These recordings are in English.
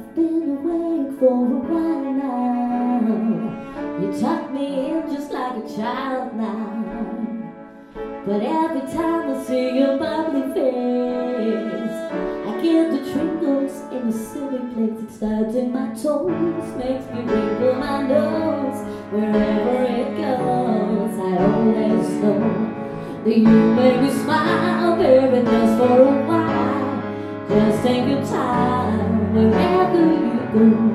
Been awake for a while now. You tuck me in just like a child now. But every time I see your bubbly face, I get the twinkles in a silly place. It starts in my toes, makes me wrinkle my nose. Wherever it goes, I always know that you make me smile, baby, just for a while. Just take your time wherever you go.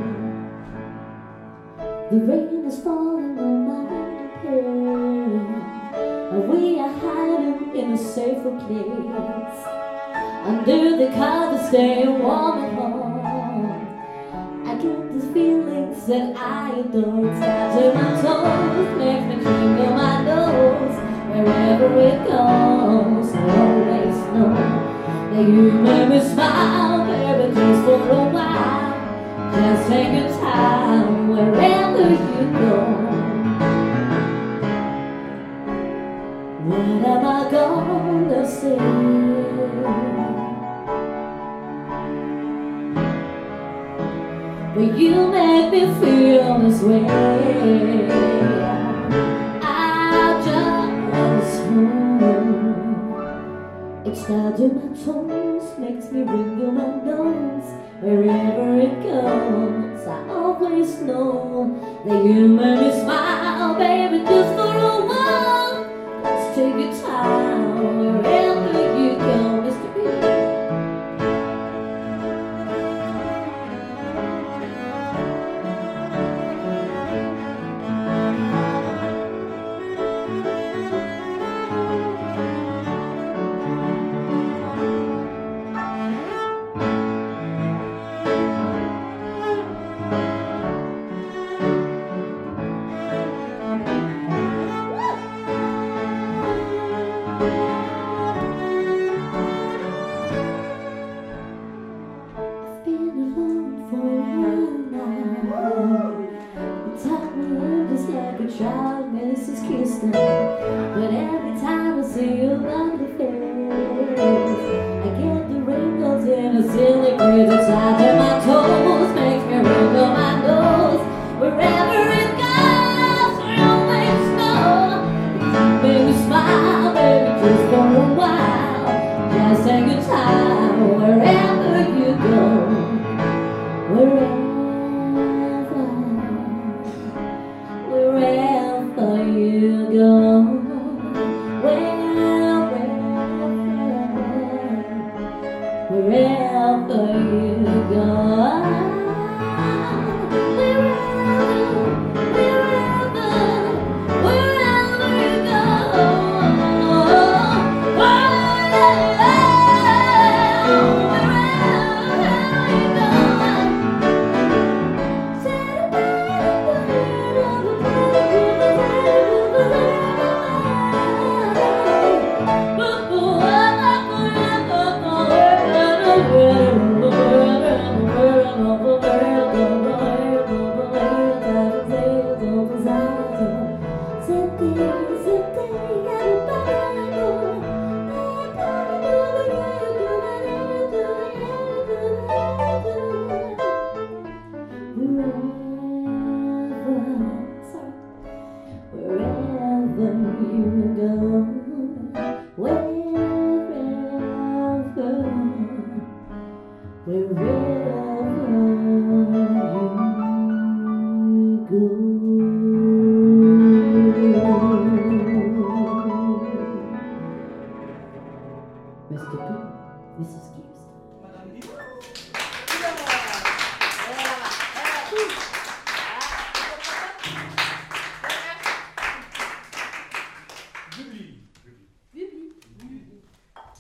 The rain is falling on my window pane. We are hiding in a safer place, under the covers, staying warm at home. I get these feelings that I adore. It's down to my toes, makes me twinkle my nose. Wherever it goes, I always know that you make me smile, baby, just for a while. Just take your time wherever you go. What am I gonna say? But you make me feel this way. I just know it starts in my toes, makes me wrinkle my nose. Wherever it goes, I always know that you make me smile, baby, just for a while. Let's take your time wherever you go, Mr. B. Child, Mrs. Kirsten. But every time I see your lovely face, I get the wrinkles in a silly crazy side to my toes, makes me wrinkle my nose. Wherever it goes, I always know. Make me smile, baby, just for a while. Just take your time wherever you go. Wherever you go, wherever you go. Mr. B, Mrs. Kirsten.